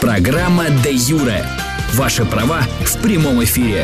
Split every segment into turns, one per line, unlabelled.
Программа «Де юре». Ваши права в прямом эфире.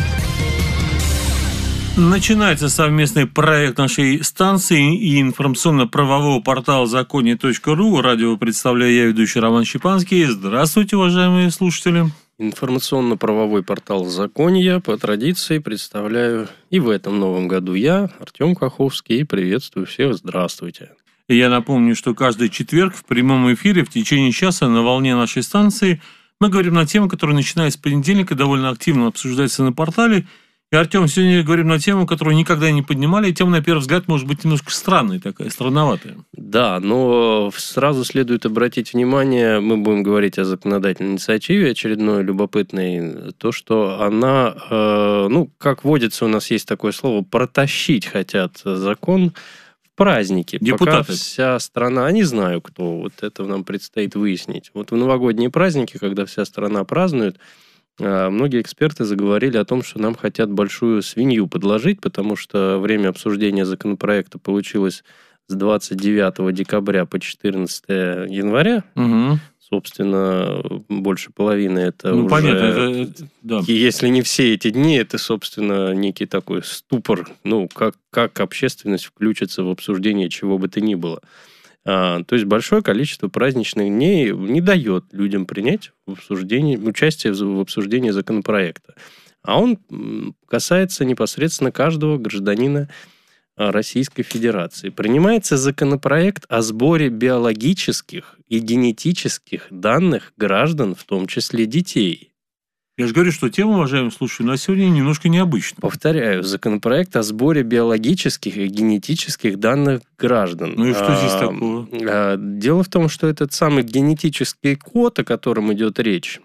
Начинается совместный проект нашей станции и информационно-правового портала законе.ру. Радио представляю я, ведущий Роман Щепанский. Здравствуйте, уважаемые слушатели.
Информационно-правовой портал «Закония» по традиции представляю и в этом новом году я, Артем Каховский, и приветствую всех. Здравствуйте.
И я напомню, что каждый четверг в прямом эфире в течение часа на волне нашей станции мы говорим на тему, которая, начиная с понедельника, довольно активно обсуждается на портале. И, Артем, сегодня говорим на тему, которую никогда не поднимали. И тема, на первый взгляд, может быть немножко странная такая, странноватая.
Да, но сразу следует обратить внимание, мы будем говорить о законодательной инициативе очередной любопытной, то, что она, как водится, у нас есть такое слово, протащить хотят закон в праздники.
Депутаты.
Пока вся страна, не знаю кто, вот это нам предстоит выяснить. Вот в новогодние праздники, когда вся страна празднует, многие эксперты заговорили о том, что нам хотят большую свинью подложить, потому что время обсуждения законопроекта получилось с 29 декабря по 14 января. Угу. Собственно, больше половины это уже...
понятно, да.
Если не все эти дни, это, собственно, некий такой ступор, как общественность включится в обсуждение чего бы то ни было. То есть большое количество праздничных дней не дает людям принять участие в обсуждении законопроекта. А он касается непосредственно каждого гражданина Российской Федерации. Принимается законопроект о сборе биологических и генетических данных граждан, в том числе детей.
Я же говорю, что тема, уважаемые слушатели, на сегодня немножко необычная.
Повторяю, законопроект о сборе биологических и генетических данных граждан.
Ну и что здесь такого?
Дело в том, что этот самый генетический код, о котором идет речь,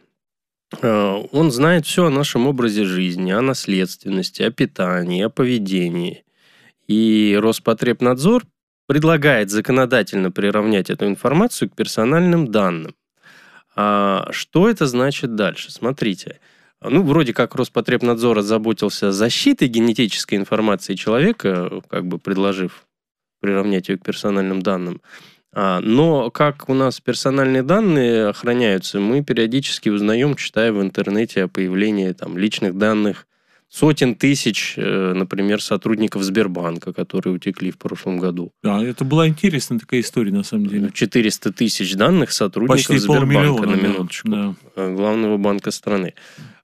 он знает все о нашем образе жизни, о наследственности, о питании, о поведении. И Роспотребнадзор предлагает законодательно приравнять эту информацию к персональным данным. А что это значит дальше? Смотрите. Вроде как Роспотребнадзор озаботился защитой генетической информации человека, предложив приравнять ее к персональным данным. Но как у нас персональные данные охраняются, мы периодически узнаем, читая в интернете о появлении личных данных сотен тысяч, например, сотрудников Сбербанка, которые утекли в прошлом году.
Да, это была интересная такая история, на самом деле.
400 тысяч данных сотрудников
почти
Сбербанка, на минуточку,
да.
Главного банка страны.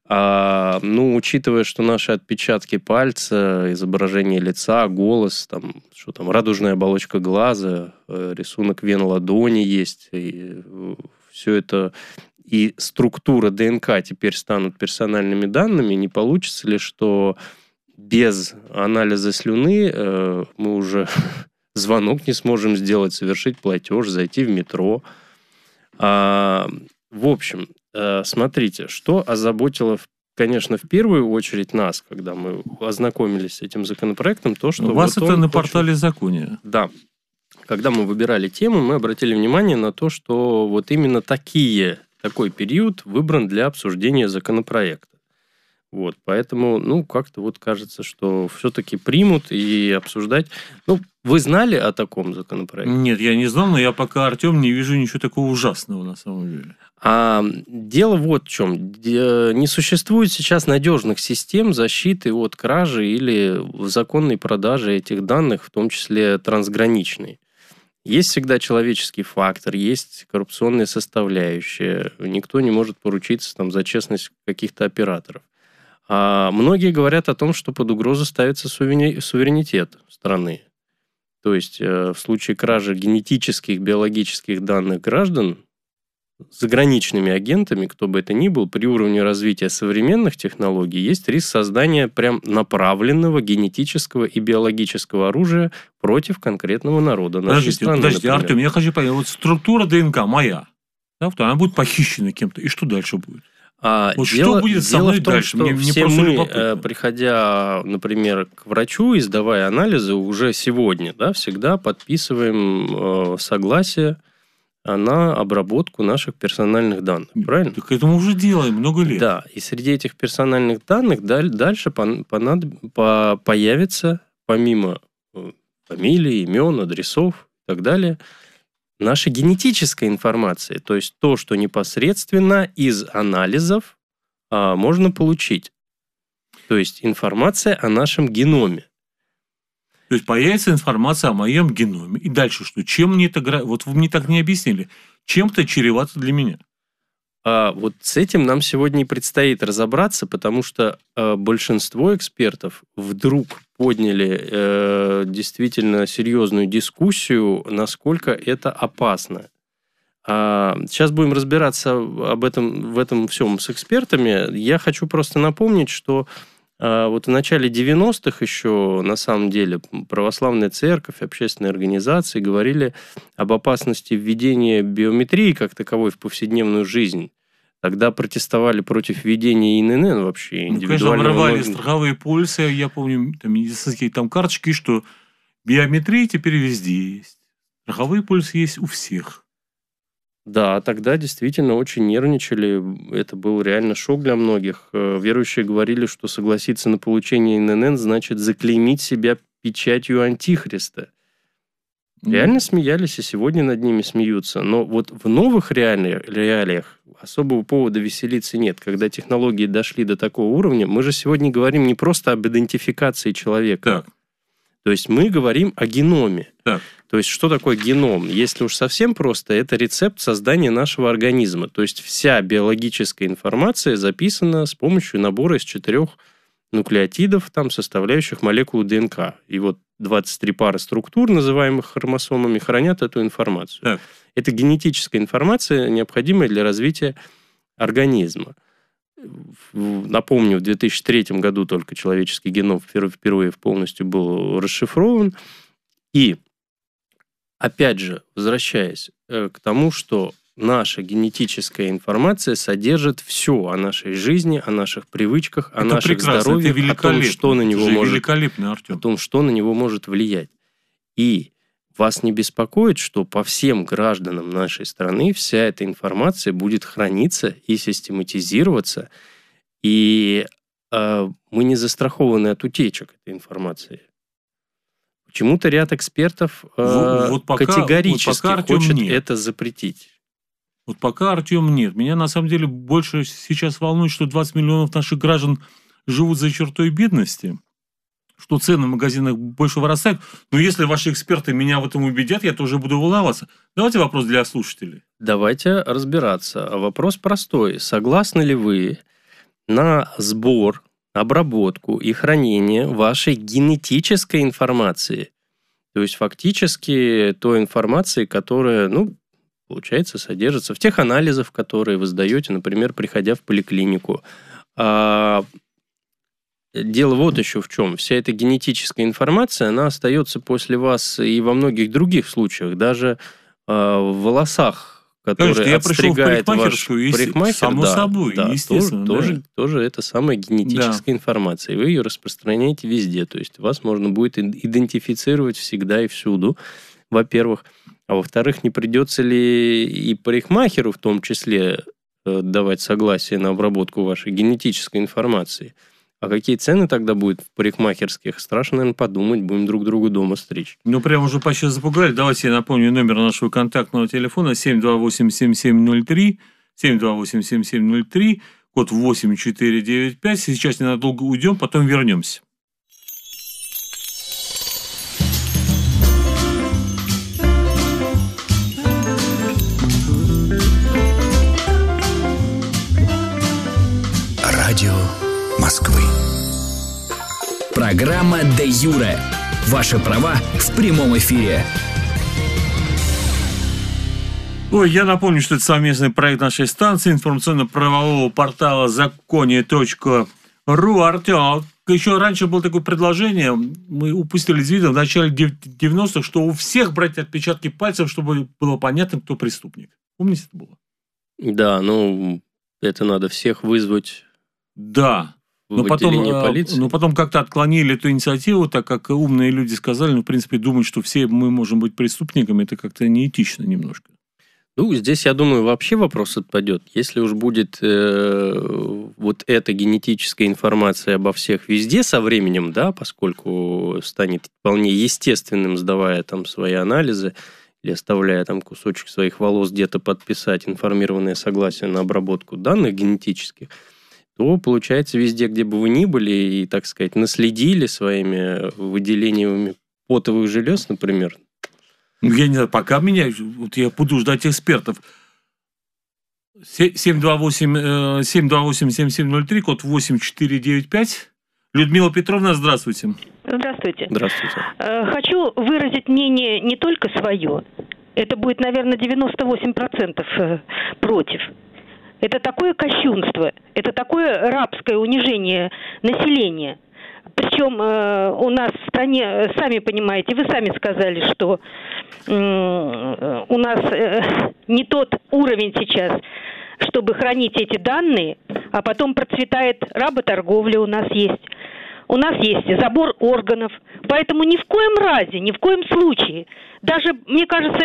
Учитывая, что наши отпечатки пальца, изображение лица, голос, радужная оболочка глаза, рисунок вен ладони есть, и все это... и структура ДНК теперь станут персональными данными, не получится ли, что без анализа слюны мы уже звонок не сможем сделать, совершить платеж, зайти в метро? В общем, смотрите, что озаботило, конечно, в первую очередь нас, когда мы ознакомились с этим законопроектом, то, что...
У вас это на портале Закония.
Да. Когда мы выбирали тему, мы обратили внимание на то, что вот именно такой период выбран для обсуждения законопроекта. Поэтому, как-то кажется, что все-таки примут и обсуждать. Вы знали о таком законопроекте?
Нет, я не знал, но я пока, Артем, не вижу ничего такого ужасного на самом деле.
Дело вот в чем. Не существует сейчас надежных систем защиты от кражи или законной продажи этих данных, в том числе трансграничной. Есть всегда человеческий фактор, есть коррупционная составляющая. Никто не может поручиться за честность каких-то операторов. Многие говорят о том, что под угрозу ставится суверенитет страны. То есть, в случае кражи генетических, биологических данных граждан заграничными агентами, кто бы это ни был, при уровне развития современных технологий есть риск создания прям направленного генетического и биологического оружия против конкретного народа нашей страны.
Подождите, Артем, я хочу понять, структура ДНК моя, она будет похищена кем-то, и что дальше будет? Что будет со мной дальше?
Мне все мы, приходя, например, к врачу и сдавая анализы, уже сегодня, всегда подписываем согласие на обработку наших персональных данных. Правильно?
Так это мы уже делаем много лет.
Да, и среди этих персональных данных дальше появится, помимо фамилий, имен, адресов и так далее, наша генетическая информация, то есть то, что непосредственно из анализов можно получить. То есть информация о нашем геноме.
То есть появится информация о моем геноме. И дальше что? Чем мне это... Вот вы мне так не объяснили. Чем это чревато для меня?
Вот с этим нам сегодня и предстоит разобраться, потому что большинство экспертов вдруг подняли действительно серьезную дискуссию, насколько это опасно. Сейчас будем разбираться в этом всем с экспертами. Я хочу просто напомнить, что вот в начале 90-х еще, на самом деле, православная церковь, общественные организации говорили об опасности введения биометрии как таковой в повседневную жизнь. Тогда протестовали против введения ИНН вообще.
Конечно, обрывали страховые полисы, я помню, там медицинские там карточки, что биометрия теперь везде есть. Страховые полисы есть у всех.
Да, тогда действительно очень нервничали. Это был реально шок для многих. Верующие говорили, что согласиться на получение ИНН значит заклеймить себя печатью Антихриста. Реально смеялись, и сегодня над ними смеются. Но вот в новых реалиях особого повода веселиться нет. Когда технологии дошли до такого уровня, мы же сегодня говорим не просто об идентификации человека.
Так.
То есть мы говорим о геноме.
Так.
То есть что такое геном? Если уж совсем просто, это рецепт создания нашего организма. То есть вся биологическая информация записана с помощью набора из 4 нуклеотидов, там, составляющих молекулу ДНК. И вот 23 пары структур, называемых хромосомами, хранят эту информацию.
Так.
Это генетическая информация, необходимая для развития организма. Напомню, в 2003 году только человеческий геном впервые полностью был расшифрован. И, опять же, возвращаясь к тому, что наша генетическая информация содержит все о нашей жизни, о наших привычках, о наших здоровьях, о том, что на него может влиять. И вас не беспокоит, что по всем гражданам нашей страны вся эта информация будет храниться и систематизироваться, и мы не застрахованы от утечек этой информации. Почему-то ряд экспертов категорически хочет это запретить.
Вот пока, Артем, нет. Меня, на самом деле, больше сейчас волнует, что 20 миллионов наших граждан живут за чертой бедности, что цены в магазинах больше вырастают. Но если ваши эксперты меня в этом убедят, я тоже буду волноваться. Давайте вопрос для слушателей.
Давайте разбираться. Вопрос простой. Согласны ли вы на сбор, обработку и хранение вашей генетической информации? То есть, фактически, той информации, которая, получается, содержится в тех анализах, которые вы сдаете, например, приходя в поликлинику. Дело вот еще в чем. Вся эта генетическая информация, она остается после вас и во многих других случаях. Даже в волосах, которые отстригает ваш парикмахер.
Само собой, естественно.
Тоже это самая генетическая информация. И вы ее распространяете везде. То есть вас можно будет идентифицировать всегда и всюду, во-первых. А во-вторых, не придется ли и парикмахеру в том числе давать согласие на обработку вашей генетической информации? А какие цены тогда будут в парикмахерских? Страшно, наверное, подумать. Будем друг другу дома стричь.
Прям уже почти запугали. Давайте я напомню номер нашего контактного телефона 728-7703, 728-7703, код 8495. Сейчас ненадолго уйдем, потом вернемся.
Радио Москвы. Программа «Де Юре». Ваши права в прямом эфире.
Я напомню, что это совместный проект нашей станции, информационно-правового портала законе.ру. Артем, еще раньше было такое предложение, мы упустили из вида в начале 90-х, что у всех брать отпечатки пальцев, чтобы было понятно, кто преступник. Помните, это было?
Да, это надо всех вызвать.
Да. Но потом как-то отклонили эту инициативу, так как умные люди сказали, в принципе, думать, что все мы можем быть преступниками, это как-то неэтично немножко.
Здесь, я думаю, вообще вопрос отпадет. Если уж будет вот эта генетическая информация обо всех везде со временем, да, поскольку станет вполне естественным, сдавая там свои анализы, или оставляя там кусочек своих волос где-то подписать информированное согласие на обработку данных генетических, то, получается, везде, где бы вы ни были, и, так сказать, наследили своими выделениями потовых желез, например.
Я не знаю, пока меня, вот я буду ждать экспертов. 728-7703, код 8495. Людмила Петровна, здравствуйте.
Здравствуйте.
Здравствуйте.
Хочу выразить мнение не только свое. Это будет, наверное, 98% против. Это такое кощунство, это такое рабское унижение населения. Причем у нас в стране, сами понимаете, вы сами сказали, что у нас не тот уровень сейчас, чтобы хранить эти данные, а потом процветает работорговля у нас есть. У нас есть забор органов, поэтому ни в коем разе, ни в коем случае, даже, мне кажется,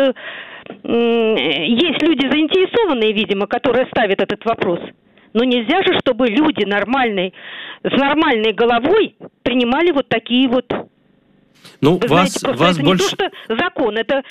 есть люди заинтересованные, видимо, которые ставят этот вопрос. Но нельзя же, чтобы люди с нормальной головой принимали вот такие вот...
Ну,
вы знаете, просто это больше... не то, что закон, это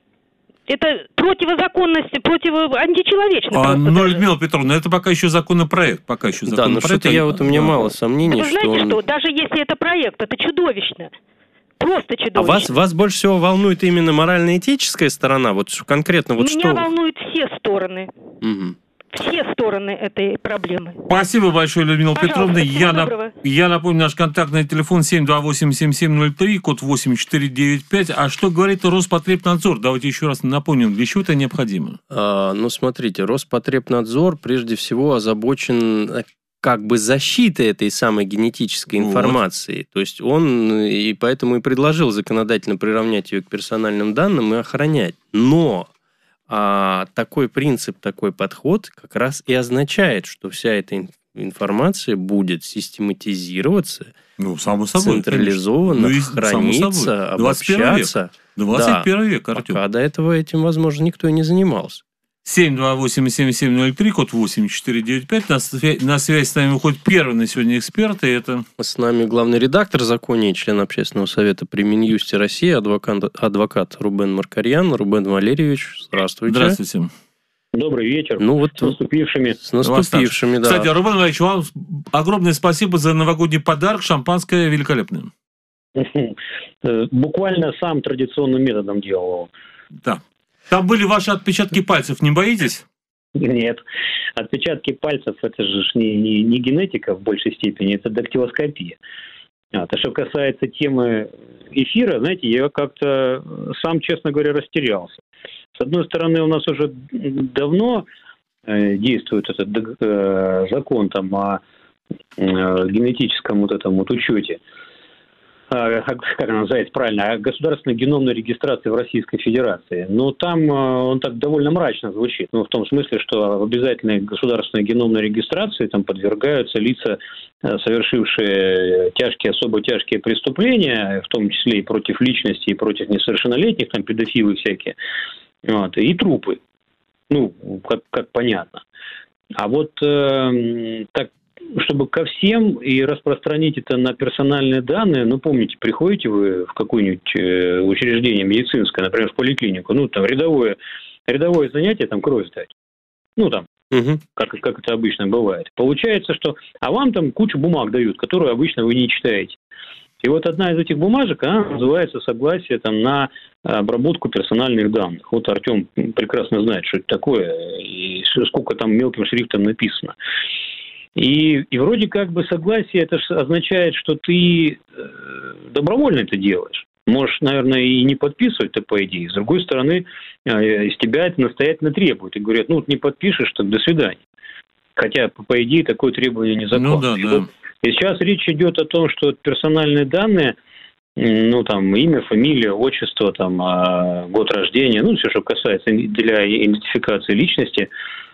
противозаконность, античеловечность.
Но, Людмила Петровна, это пока еще законопроект.
Да, но что-то у меня мало сомнений,
да, вы знаете, что даже если это проект, это чудовищно. Просто чудовищно.
А вас больше всего волнует именно морально-этическая сторона? Вот конкретно вот
Меня волнуют все стороны.
Угу.
Все стороны этой проблемы.
Спасибо большое, Людмила Петровна. Я напомню, наш контактный телефон 728-7703, код 8495. А что говорит Роспотребнадзор? Давайте еще раз напомним, для чего это необходимо?
Смотрите, Роспотребнадзор прежде всего озабочен как бы защитой этой самой генетической информации. Вот. То есть он и поэтому и предложил законодательно приравнять ее к персональным данным и охранять. Но такой принцип, такой подход как раз и означает, что вся эта информация будет систематизироваться,
само собой,
централизованно храниться, обобщаться.
21 век, Артем.
Пока до этого этим, возможно, никто и не занимался.
728-7703, код 8495. На связь с нами выходит первый на сегодня эксперт. И это...
С нами главный редактор законе и член Общественного совета при Минюсте России, адвокат Рубен Маркарьян. Рубен Валерьевич, здравствуйте.
Здравствуйте.
Добрый вечер.
С
наступившими.
С наступившими, да.
Кстати, Рубен Валерьевич, вам огромное спасибо за новогодний подарок. Шампанское великолепное.
Буквально сам традиционным методом делал его.
Да. Там были ваши отпечатки пальцев, не боитесь?
Нет. Отпечатки пальцев – это же не генетика в большей степени, это дактилоскопия. А что касается темы эфира, знаете, я как-то сам, честно говоря, растерялся. С одной стороны, у нас уже давно действует этот закон о генетическом учете. Как она называется правильно, о государственной геномной регистрации в Российской Федерации. Но там он так довольно мрачно звучит. В том смысле, что в обязательной государственной геномной регистрации там подвергаются лица, совершившие особо тяжкие преступления, в том числе и против личности, и против несовершеннолетних, там педофилы всякие, и трупы. Как понятно. А вот так, чтобы ко всем и распространить это на персональные данные, помните, приходите вы в какое-нибудь учреждение медицинское, например, в поликлинику, там рядовое занятие, там кровь сдать. Как это обычно бывает. Получается, что... А вам там кучу бумаг дают, которые обычно вы не читаете. И вот одна из этих бумажек, она называется «Согласие на обработку персональных данных». Вот Артем прекрасно знает, что это такое, и сколько там мелким шрифтом написано. И вроде как бы согласие, это означает, что ты добровольно это делаешь. Можешь, наверное, и не подписывать-то, по идее. С другой стороны, из тебя это настоятельно требуют. И говорят, не подпишешь, так до свидания. Хотя, по идее, такое требование незаконно. И сейчас речь идет о том, что персональные данные, имя, фамилия, отчество, год рождения, все, что касается для идентификации личности,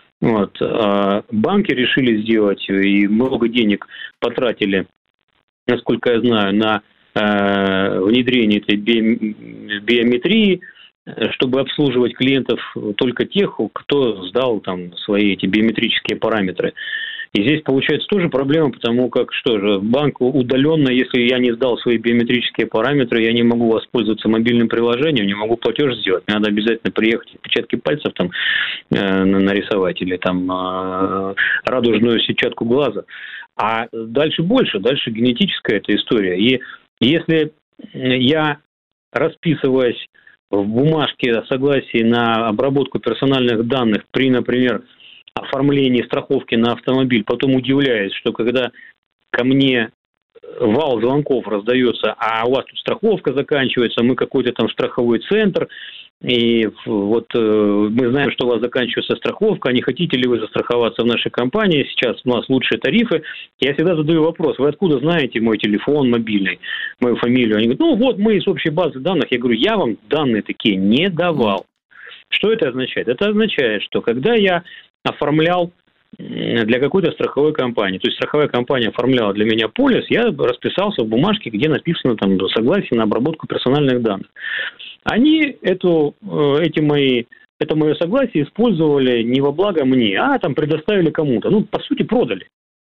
банки решили сделать и много денег потратили, насколько я знаю, на внедрение этой биометрии, чтобы обслуживать клиентов только тех, кто сдал свои эти биометрические параметры. И здесь получается тоже проблема, потому как, что же, банк удаленно, если я не сдал свои биометрические параметры, я не могу воспользоваться мобильным приложением, не могу платеж сделать. Мне надо обязательно приехать, отпечатки пальцев там нарисовать или там радужную сетчатку глаза. А дальше больше, дальше генетическая эта история. И если я, расписываясь в бумажке о согласии на обработку персональных данных при, например, оформлении страховки на автомобиль, потом удивляюсь, что когда ко мне вал звонков раздается, а у вас тут страховка заканчивается, мы какой-то там страховой центр, и вот мы знаем, что у вас заканчивается страховка, а не хотите ли вы застраховаться в нашей компании, сейчас у нас лучшие тарифы. Я всегда задаю вопрос, вы откуда знаете мой телефон мобильный, мою фамилию? Они говорят, ну вот мы из общей базы данных. Я говорю, я вам данные такие не давал. Что это означает? Это означает, что когда я оформлял для какой-то страховой компании, то есть страховая компания оформляла для меня полис, я расписался в бумажке, где написано там согласие на обработку персональных данных. Они это мое согласие использовали не во благо мне, а там предоставили кому-то. Ну, по сути, продали.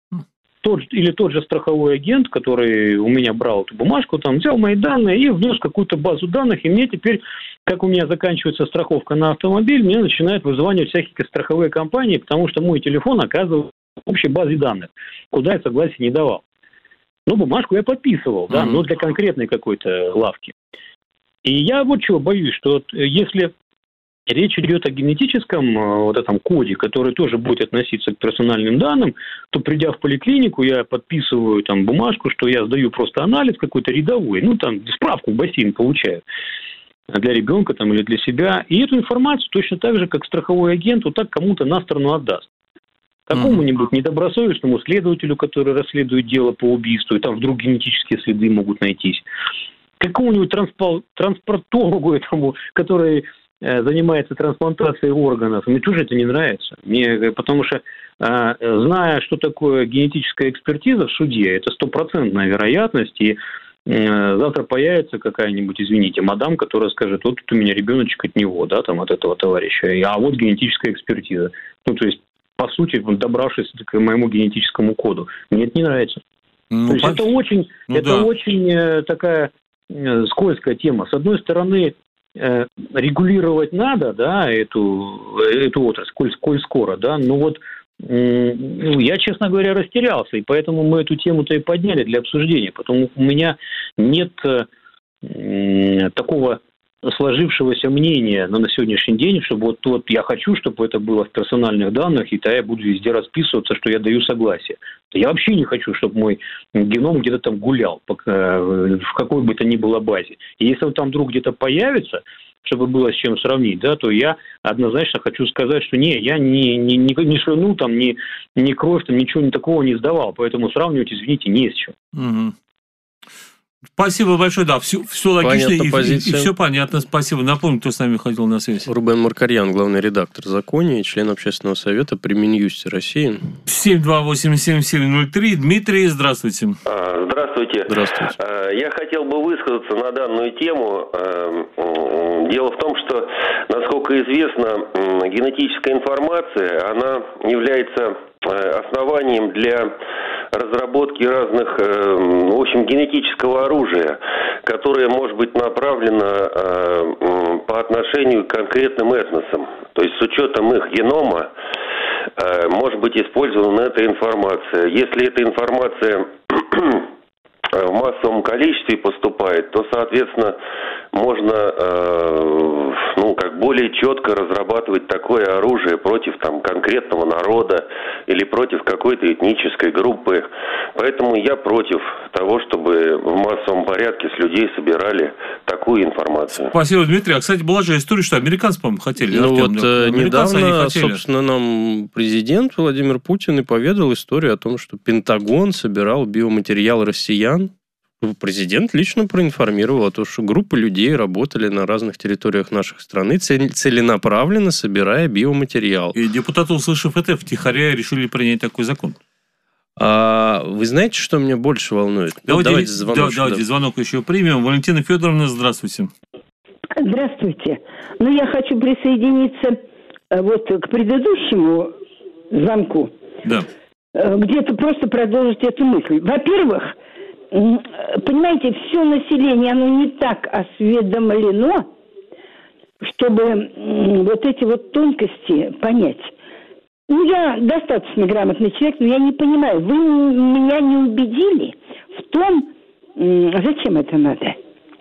Тот же страховой агент, который у меня брал эту бумажку, там взял мои данные и внес какую-то базу данных, и мне теперь, как у меня заканчивается страховка на автомобиль, мне начинают вызванивать всякие страховые компании, потому что мой телефон оказывается в общей базе данных, куда я согласия не давал. Ну, бумажку я подписывал, да, но для конкретной какой-то лавки. И я вот чего боюсь, что если речь идет о генетическом вот этом коде, который тоже будет относиться к персональным данным, то, придя в поликлинику, я подписываю там бумажку, что я сдаю просто анализ какой-то рядовой, ну, там, справку в бассейн получаю для ребенка там или для себя, и эту информацию точно так же, как страховой агент, вот так кому-то на сторону отдаст. Какому-нибудь недобросовестному следователю, который расследует дело по убийству, и там вдруг генетические следы могут найтись. Какому-нибудь транспортологу этому, который занимается трансплантацией органов. Мне тоже это не нравится. Потому что, зная, что такое генетическая экспертиза в суде, это 100% вероятность, и завтра появится какая-нибудь, извините, мадам, которая скажет, вот тут у меня ребеночек от него, да, там, от этого товарища, а вот генетическая экспертиза. Ну, то есть, по сути, добравшись к моему генетическому коду. Мне это не нравится. Ну, то есть, это очень такая скользкая тема. С одной стороны, регулировать надо, да, эту отрасль, сколь скоро, да, но вот я, честно говоря, растерялся, и поэтому мы эту тему-то и подняли для обсуждения, потому что у меня нет такого сложившегося мнения на сегодняшний день, чтобы вот я хочу, чтобы это было в персональных данных, и тогда я буду везде расписываться, что я даю согласие. Я вообще не хочу, чтобы мой геном где-то там гулял, в какой бы то ни было базе. И если он там вдруг где-то появится, чтобы было с чем сравнить, да, то я однозначно хочу сказать, что я не слюну, там, ни кровь, там, ничего такого не сдавал, поэтому сравнивать, извините, не с чем.
Угу. Спасибо большое, да, все логично и все понятно. Спасибо. Напомню, кто с нами ходил на связь.
Рубен Маркарьян, главный редактор «Законе» и член Общественного совета при Минюсте России.
728-7703. Дмитрий, здравствуйте.
Здравствуйте.
Здравствуйте.
Я хотел бы высказаться на данную тему. Дело в том, что, насколько известно, генетическая информация, она является основанием для разработки разных, в общем, генетического оружия, которое может быть направлено по отношению к конкретным этносам. То есть с учетом их генома может быть использована эта информация. Если эта информация в массовом количестве поступает, то, соответственно, можно более четко разрабатывать такое оружие против конкретного народа или против какой-то этнической группы. Поэтому я против того, чтобы в массовом порядке с людей собирали такую информацию.
Спасибо, Дмитрий. А, кстати, была же история, что американцы, по-моему, хотели.
Недавно, собственно, нам президент Владимир Путин и поведал историю о том, что Пентагон собирал биоматериал россиян. Президент лично проинформировал о том, что группы людей работали на разных территориях нашей страны, целенаправленно собирая биоматериал.
И депутаты, услышав это, втихаря решили принять такой закон.
А вы знаете, что меня больше волнует?
Давайте звонок еще примем. Валентина Федоровна, здравствуйте.
Здравствуйте. Я хочу присоединиться к предыдущему звонку.
Да.
где-то просто продолжить эту мысль. Во-первых, понимаете, все население, оно не так осведомлено, чтобы вот эти вот тонкости понять. Ну, я достаточно грамотный человек, но я не понимаю, вы меня не убедили в том, зачем это надо.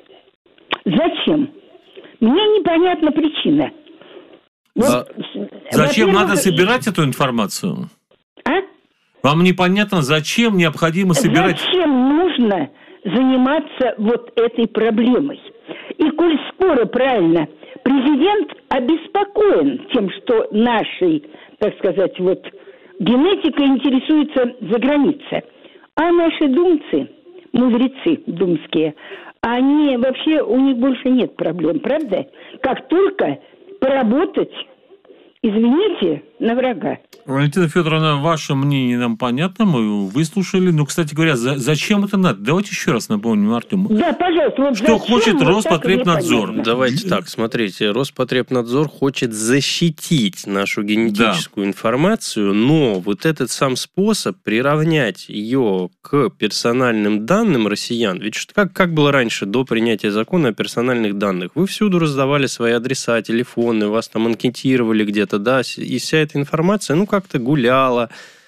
Зачем? Мне непонятна причина. Вот,
зачем надо собирать эту информацию?
А?
Вам непонятно, зачем необходимо собирать...
Зачем нужно заниматься вот этой проблемой? И коль скоро, правильно, президент обеспокоен тем, что нашей, так сказать, вот генетика интересуется за границей. А наши думцы, мудрецы думские, они вообще, у них больше нет проблем, правда? Как только поработать, извините, на врага.
Валентина Федоровна, ваше мнение нам понятно, мы его выслушали. Ну, кстати говоря, зачем это надо? Давайте еще раз напомним Артему.
Да, пожалуйста. Вот
что хочет вот Роспотребнадзор?
Давайте так, смотрите. Роспотребнадзор хочет защитить нашу генетическую информацию, но вот этот сам способ приравнять ее к персональным данным россиян, ведь как было раньше, до принятия закона о персональных данных, вы всюду раздавали свои адреса, телефоны, вас там анкетировали где-то, да, и вся эта информация, ну, как-то гуляла.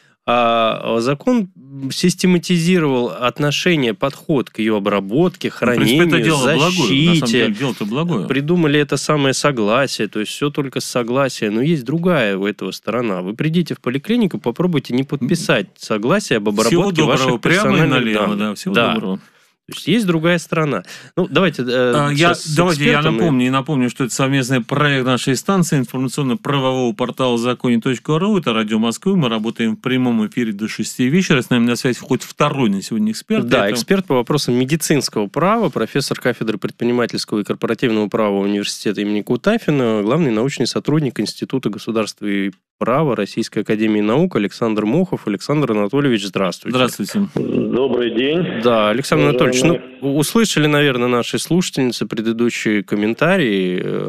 А закон систематизировал отношение, подход к ее обработке, хранению,
это дело
защите.
На самом деле, дело-то благое.
Придумали это самое согласие, то есть все только с согласия. Но есть другая у этого сторона. Вы придите в поликлинику, попробуйте не подписать согласие об обработке ваших персональных данных.
Да, всего доброго.
То есть есть другая сторона. Ну, давайте
я напомню, что это совместный проект нашей станции информационно-правового портала законе.ру. Это Радио Москвы. Мы работаем в прямом эфире до 6 вечера. С нами на связи входит второй на сегодня эксперт.
Да, эксперт по вопросам медицинского права, профессор кафедры предпринимательского и корпоративного права университета имени Кутафина, главный научный сотрудник Института государства и права Российской академии наук Александр Мохов. Александр Анатольевич, здравствуйте.
Здравствуйте.
Добрый день.
Да, Александр Анатольевич, услышали, наверное, наши слушательницы предыдущие комментарии.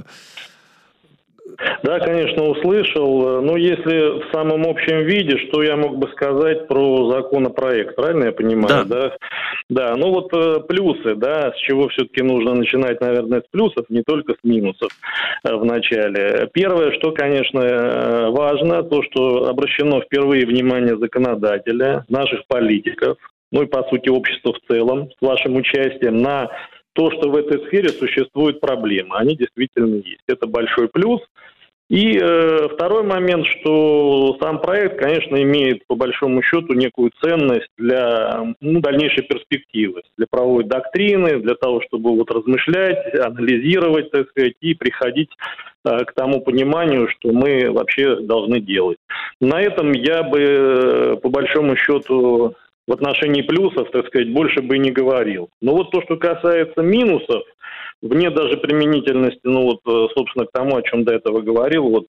Да, конечно, услышал. Но если в самом общем виде, что я мог бы сказать про законопроект, правильно я понимаю? Да. Ну вот плюсы, да, с чего все-таки нужно начинать, наверное, с плюсов, не только с минусов в начале. Первое, что, конечно, важно, то, что обращено впервые внимание законодателя, наших политиков, ну и, по сути, общества в целом, с вашим участием, на то, что в этой сфере существуют проблемы. Они действительно есть. Это большой плюс. И второй момент, что сам проект, конечно, имеет, по большому счету, некую ценность для дальнейшей перспективы, для правовой доктрины, для того, чтобы вот размышлять, анализировать, так сказать, и приходить к тому пониманию, что мы вообще должны делать. На этом я бы, по большому счету, в отношении плюсов, так сказать, больше бы и не говорил. Но вот то, что касается минусов, вне даже применительности, собственно, к тому, о чем до этого говорил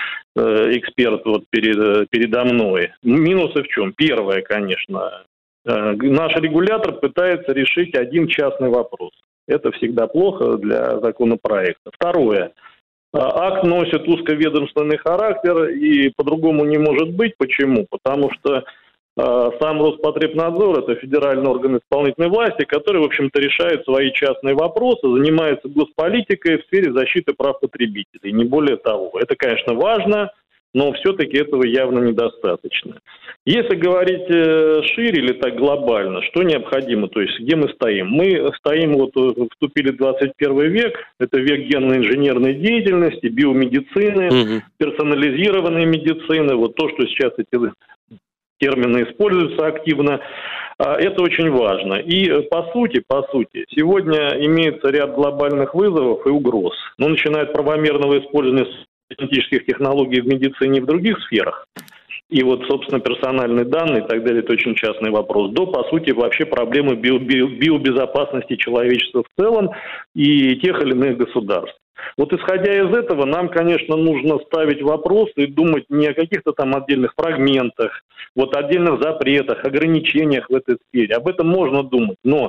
эксперт передо мной. Минусы в чем? Первое, конечно, наш регулятор пытается решить один частный вопрос. Это всегда плохо для законопроекта. Второе. Акт носит узковедомственный характер, и по-другому не может быть. Почему? Потому что сам Роспотребнадзор – это федеральный орган исполнительной власти, который, в общем-то, решает свои частные вопросы, занимается госполитикой в сфере защиты прав потребителей, не более того. Это, конечно, важно, но все-таки этого явно недостаточно. Если говорить шире или так глобально, что необходимо, то есть где мы стоим? Мы стоим, вступили в 21 век, это век генно-инженерной деятельности, биомедицины, персонализированной медицины, вот то, что сейчас эти термины используются активно, это очень важно. И по сути, сегодня имеется ряд глобальных вызовов и угроз. Начиная от правомерного использования генетических технологий в медицине и в других сферах, и собственно, персональные данные и так далее, это очень частный вопрос, до, по сути, вообще проблемы биобезопасности человечества в целом и тех или иных государств. Исходя из этого, нам, конечно, нужно ставить вопросы и думать не о каких-то там отдельных фрагментах, отдельных запретах, ограничениях в этой сфере. Об этом можно думать, но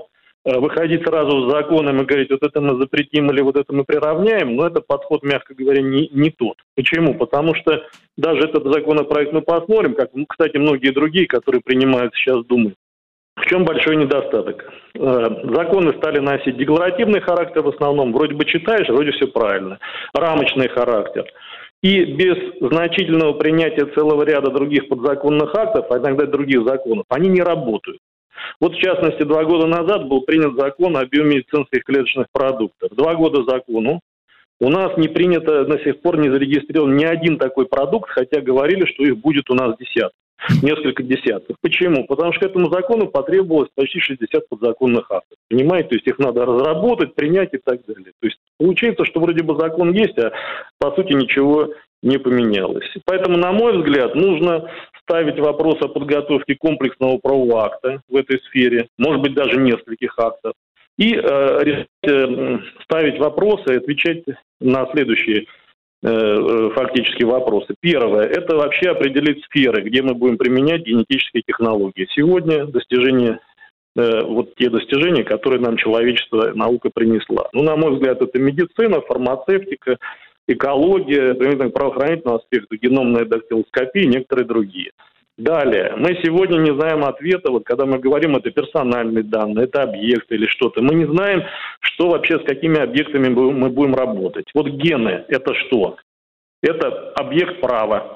выходить сразу с законом и говорить, вот это мы запретим или вот это мы приравняем, но это подход, мягко говоря, не тот. Почему? Потому что даже этот законопроект мы посмотрим, как, кстати, многие другие, которые принимают сейчас Думой. В чем большой недостаток? Законы стали носить декларативный характер в основном. Вроде бы читаешь, вроде все правильно. Рамочный характер. И без значительного принятия целого ряда других подзаконных актов, а иногда других законов, они не работают. Вот, в частности, 2 года назад был принят закон о биомедицинских клеточных продуктах. 2 года закону. У нас не принято, до сих пор не зарегистрирован ни один такой продукт, хотя говорили, что их будет у нас десятки. Несколько десятков. Почему? Потому что к этому закону потребовалось почти 60 подзаконных актов. Понимаете? То есть их надо разработать, принять и так далее. То есть получается, что вроде бы закон есть, а по сути ничего не поменялось. Поэтому, на мой взгляд, нужно ставить вопрос о подготовке комплексного правового акта в этой сфере, может быть, даже нескольких актов, и ставить вопросы и отвечать на следующие фактически вопросы. Первое – это вообще определить сферы, где мы будем применять генетические технологии. Сегодня достижения, вот те достижения, которые нам человечество, наука принесла. Ну, на мой взгляд, это медицина, фармацевтика, экология, правоохранительного аспекта, геномная дактилоскопия и некоторые другие. Далее, мы сегодня не знаем ответа, вот когда мы говорим, это персональные данные, это объекты или что-то, мы не знаем, что вообще, с какими объектами мы будем работать. Вот гены – это что? Это объект права,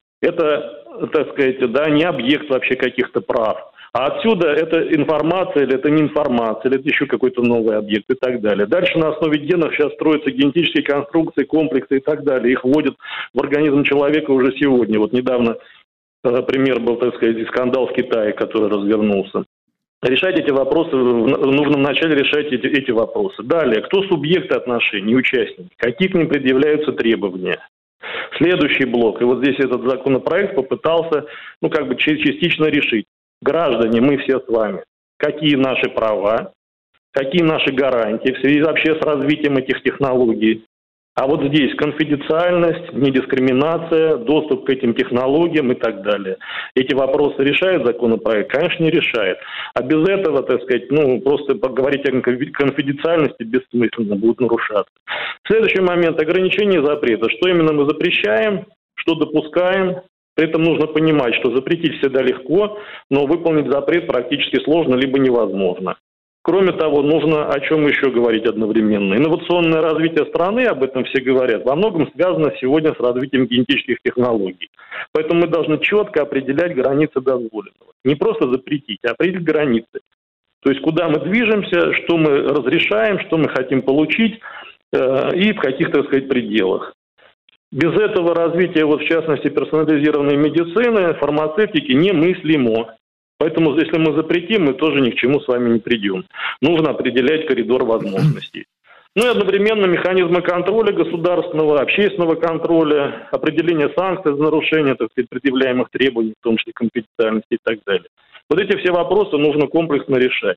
это, так сказать, да, не объект вообще каких-то прав. А отсюда это информация или это не информация, или это еще какой-то новый объект и так далее. Дальше на основе генов сейчас строятся генетические конструкции, комплексы и так далее. Их вводят в организм человека уже сегодня. Вот недавно пример был, так сказать, скандал в Китае, который развернулся. Решать эти вопросы, нужно вначале решать эти вопросы. Далее, кто субъекты отношений, участники, какие к ним предъявляются требования. Следующий блок, и вот здесь этот законопроект попытался, частично решить. Граждане, мы все с вами, какие наши права, какие наши гарантии в связи вообще с развитием этих технологий. А вот здесь конфиденциальность, недискриминация, доступ к этим технологиям и так далее. Эти вопросы решает законопроект? Конечно, не решает. А без этого, так сказать, просто поговорить о конфиденциальности бессмысленно, будет нарушаться. Следующий момент – ограничение запрета. Что именно мы запрещаем, что допускаем. При этом нужно понимать, что запретить всегда легко, но выполнить запрет практически сложно, либо невозможно. Кроме того, нужно о чем еще говорить одновременно. Инновационное развитие страны, об этом все говорят, во многом связано сегодня с развитием генетических технологий. Поэтому мы должны четко определять границы дозволенного. Не просто запретить, а определить границы. То есть куда мы движемся, что мы разрешаем, что мы хотим получить и в каких, так сказать, пределах. Без этого развития, в частности, персонализированной медицины, фармацевтики немыслимо. Поэтому, если мы запретим, мы тоже ни к чему с вами не придем. Нужно определять коридор возможностей. И одновременно механизмы контроля государственного, общественного контроля, определение санкций за нарушение, так сказать, предъявляемых требований, в том числе компетентности и так далее. Вот эти все вопросы нужно комплексно решать.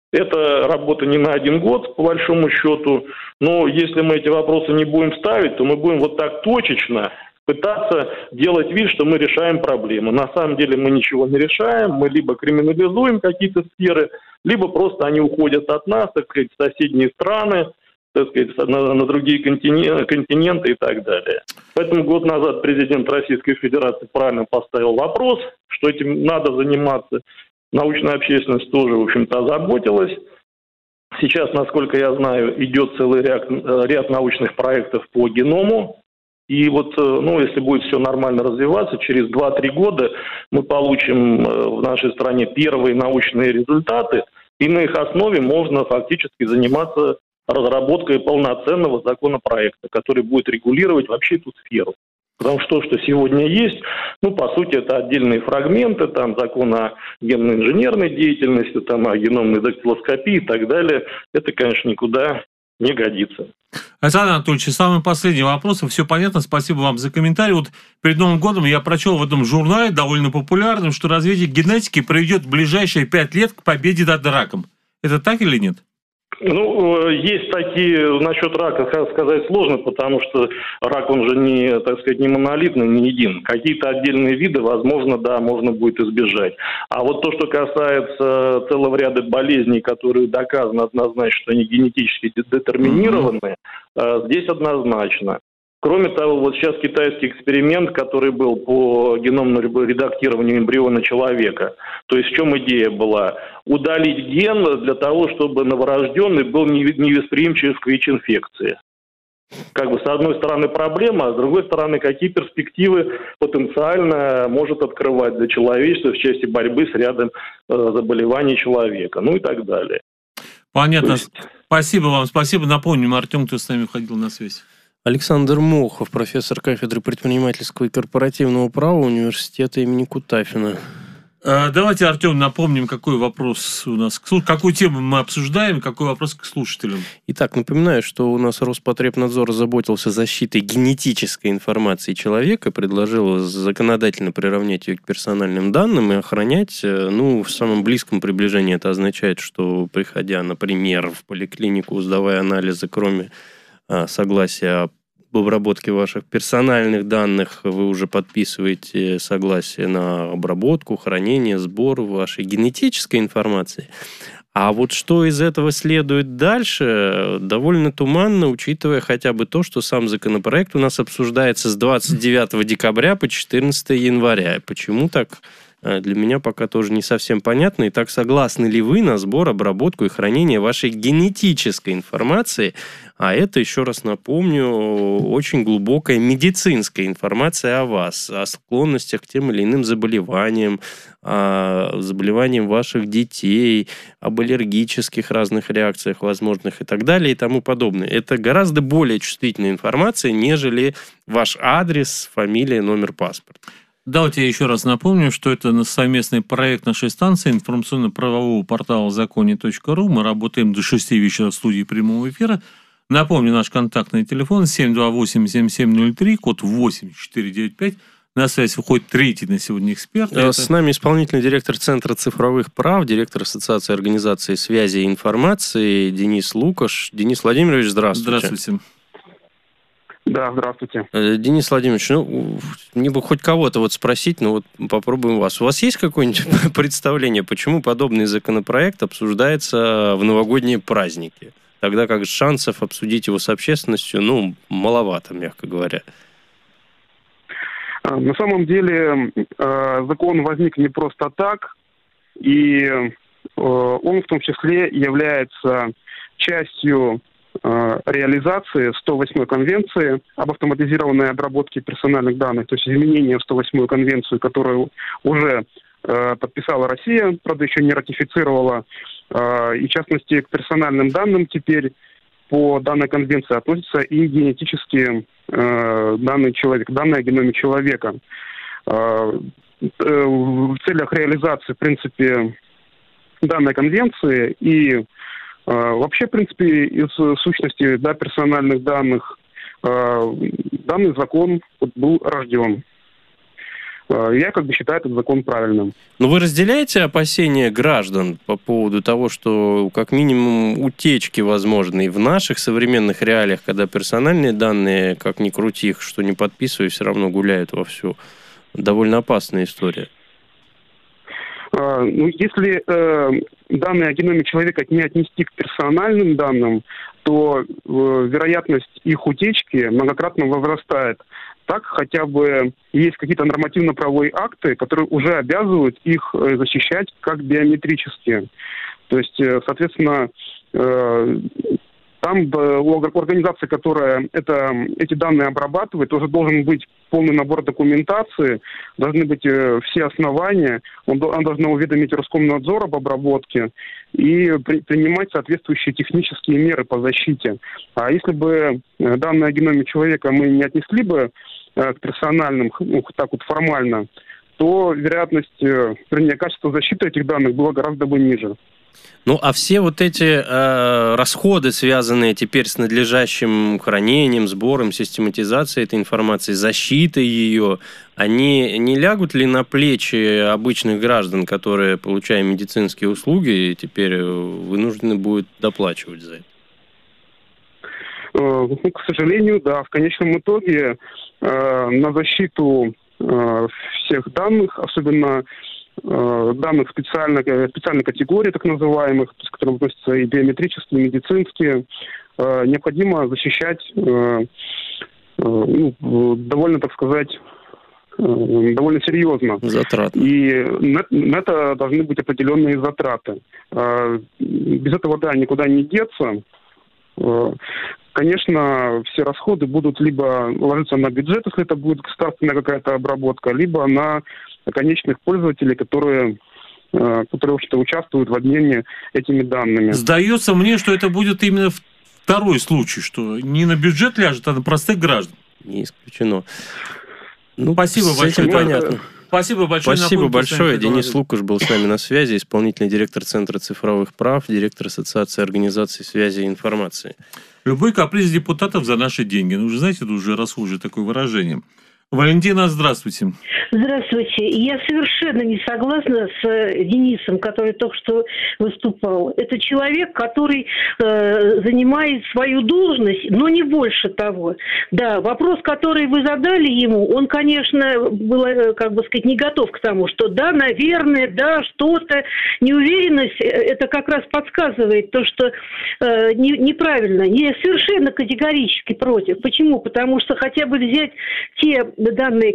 Это работа не на 1 год, по большому счету, но если мы эти вопросы не будем ставить, то мы будем вот так точечно пытаться делать вид, что мы решаем проблемы. На самом деле мы ничего не решаем, мы либо криминализуем какие-то сферы, либо просто они уходят от нас, так сказать, в соседние страны, так сказать, на другие континенты и так далее. Поэтому год назад президент Российской Федерации правильно поставил вопрос, что этим надо заниматься. Научная общественность тоже, в общем-то, озаботилась. Сейчас, насколько я знаю, идет целый ряд научных проектов по геному. И если будет все нормально развиваться, через 2-3 года мы получим в нашей стране первые научные результаты, и на их основе можно фактически заниматься разработкой полноценного законопроекта, который будет регулировать вообще эту сферу. Потому что то, что сегодня есть, по сути, это отдельные фрагменты, там закон о генно-инженерной деятельности, там о геномной дактилоскопии и так далее, это, конечно, никуда не годится.
Александр Анатольевич, самый последний вопрос. Все понятно, спасибо вам за комментарий. Перед Новым годом я прочел в этом журнале, довольно популярном, что развитие генетики приведет в ближайшие 5 лет к победе над раком. Это так или нет?
Ну, есть такие, насчет рака сказать сложно, потому что рак, он же не, так сказать, не монолитный, не един. Какие-то отдельные виды, возможно, да, можно будет избежать. А вот то, что касается целого ряда болезней, которые доказано однозначно, что они генетически детерминированы, здесь однозначно. Кроме того, вот сейчас китайский эксперимент, который был по геномному редактированию эмбриона человека. То есть в чем идея была? Удалить ген для того, чтобы новорожденный был невосприимчив к ВИЧ-инфекции. Как бы с одной стороны проблема, а с другой стороны, какие перспективы потенциально может открывать для человечества в части борьбы с рядом заболеваний человека, ну и так далее.
Понятно. Есть... Спасибо вам. Спасибо. Напомним, Артем, кто с нами входил на связь.
Александр Мохов, профессор кафедры предпринимательского и корпоративного права университета имени Кутафина.
Давайте, Артем, напомним, какой вопрос у нас, какую тему мы обсуждаем, какой вопрос к слушателям.
Итак, напоминаю, что у нас Роспотребнадзор заботился защитой генетической информации человека, предложил законодательно приравнять ее к персональным данным и охранять, в самом близком приближении. Это означает, что, приходя, например, в поликлинику, сдавая анализы, кроме согласия об обработке ваших персональных данных, вы уже подписываете согласие на обработку, хранение, сбор вашей генетической информации. А вот что из этого следует дальше, довольно туманно, учитывая хотя бы то, что сам законопроект у нас обсуждается с 29 декабря по 14 января. Почему так? Для меня пока тоже не совсем понятно. Итак, согласны ли вы на сбор, обработку и хранение вашей генетической информации? А это, еще раз напомню, очень глубокая медицинская информация о вас, о склонностях к тем или иным заболеваниям, о заболеваниям ваших детей, об аллергических разных реакциях возможных и так далее и тому подобное. Это гораздо более чувствительная информация, нежели ваш адрес, фамилия, номер паспорта.
Давайте я еще раз напомню, что это совместный проект нашей станции информационно-правового портала законе.ру. Мы работаем до 6 вечера в студии прямого эфира. Напомню, наш контактный телефон 728-7703, код 8495. На связь выходит третий на сегодня эксперт.
С нами исполнительный директор Центра цифровых прав, директор Ассоциации организации связи и информации Денис Лукаш. Денис Владимирович, здравствуйте.
Здравствуйте.
Да, здравствуйте.
Денис Владимирович, мне бы хоть кого-то спросить, попробуем вас. У вас есть какое-нибудь представление, почему подобный законопроект обсуждается в новогодние праздники, тогда как шансов обсудить его с общественностью, маловато, мягко говоря?
На самом деле закон возник не просто так, и он в том числе является частью реализации 108-й конвенции об автоматизированной обработке персональных данных, то есть изменение в 108-ю конвенцию, которую уже подписала Россия, правда, еще не ратифицировала, и в частности к персональным данным теперь по данной конвенции относятся и генетические данные человека, данные о геноме человека. В целях реализации, в принципе, данной конвенции и вообще, в принципе, из сущности персональных данных данный закон был рожден. Я считаю этот закон правильным.
Но вы разделяете опасения граждан по поводу того, что как минимум утечки возможны и в наших современных реалиях, когда персональные данные, как ни крути их, что не подписывай, все равно гуляют вовсю? Довольно опасная история.
Если данные о геноме человека не отнести к персональным данным, то вероятность их утечки многократно возрастает. Так хотя бы есть какие-то нормативно-правовые акты, которые уже обязывают их защищать как биометрические. То есть, соответственно, там у организации, которая эти данные обрабатывает, тоже должен быть полный набор документации, должны быть все основания, она должна уведомить Роскомнадзор об обработке и принимать соответствующие технические меры по защите. А если бы данные о геноме человека мы не отнесли бы к персональным, так формально, то вероятность, качество защиты этих данных было гораздо бы ниже.
Ну, а все вот эти расходы, связанные теперь с надлежащим хранением, сбором, систематизацией этой информации, защитой ее, они не лягут ли на плечи обычных граждан, которые, получая медицинские услуги, теперь вынуждены будут доплачивать за это?
К сожалению, да. В конечном итоге на защиту всех данных, особенно данных специальной категории, так называемых, к которым относятся и биометрические, и медицинские, необходимо защищать довольно, так сказать, довольно серьезно.
Затратно.
И на это должны быть определенные затраты. Без этого, да, никуда не деться. Конечно, все расходы будут либо ложиться на бюджет, если это будет государственная какая-то обработка, либо на конечных пользователей, которые вообще-то участвуют в обмене этими данными.
Сдается мне, что это будет именно второй случай, что не на бюджет ляжет, а на простых граждан.
Не исключено.
Спасибо большое.
Понятно.
Спасибо большое.
Спасибо большое. Денис Лукаш был с нами на связи, исполнительный директор Центра цифровых прав, директор Ассоциации организаций связи и информации.
Любой каприз депутатов за наши деньги. Ну, вы знаете, это уже расхожее такое выражение. Валентина, здравствуйте.
Здравствуйте. Я совершенно не согласна с Денисом, который только что выступал. Это человек, который занимает свою должность, но не больше того. Да, вопрос, который вы задали ему, он, конечно, был, не готов к тому, что да, наверное, да, что-то. Неуверенность, это как раз подсказывает то, что неправильно. Я совершенно категорически против. Почему? Потому что хотя бы взять те данные,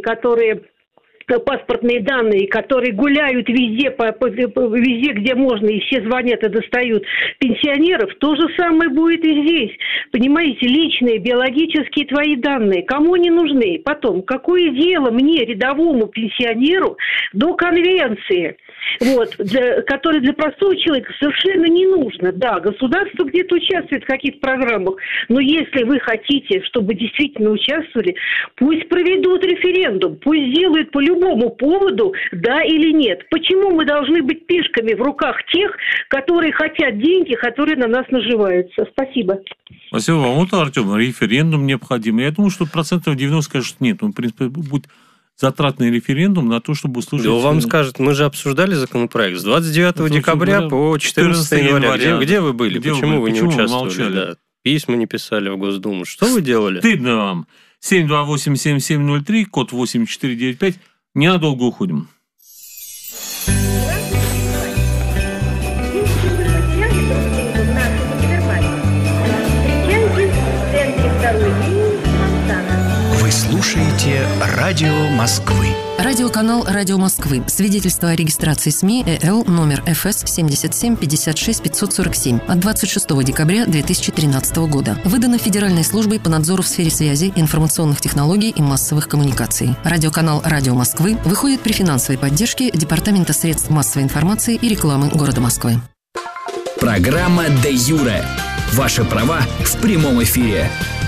паспортные данные, которые гуляют везде, везде, где можно, и все звонят и достают пенсионеров, то же самое будет и здесь. Понимаете, личные, биологические твои данные, кому они нужны? Потом, какое дело мне, рядовому пенсионеру, до конвенции, которая для простого человека совершенно не нужна. Да, государство где-то участвует в каких-то программах, но если вы хотите, чтобы действительно участвовали, пусть проведут референдум, пусть сделают по любому поводу, да или нет. Почему мы должны быть пешками в руках тех, которые хотят деньги, которые на нас наживаются? Спасибо.
Спасибо вам. Вот, Артем, референдум необходим. Я думаю, что 90% скажут нет. Он, в принципе, будет затратный референдум на то, чтобы услышать...
Да, вам скажут, мы же обсуждали законопроект с 29 декабря по 14 января. Где вы были? Почему вы не участвовали? Да. Письма не писали в Госдуму. Что вы делали?
Стыдно вам. 728-7703, код 8495. Ненадолго уходим.
Вы слушаете Радио Москвы.
Радиоканал «Радио Москвы». Свидетельство о регистрации СМИ ЭЛ номер ФС 77 56 547 от 26 декабря 2013 года. Выдано Федеральной службой по надзору в сфере связи, информационных технологий и массовых коммуникаций. Радиоканал «Радио Москвы» выходит при финансовой поддержке Департамента средств массовой информации и рекламы города Москвы.
Программа «Де Юре». Ваши права в прямом эфире.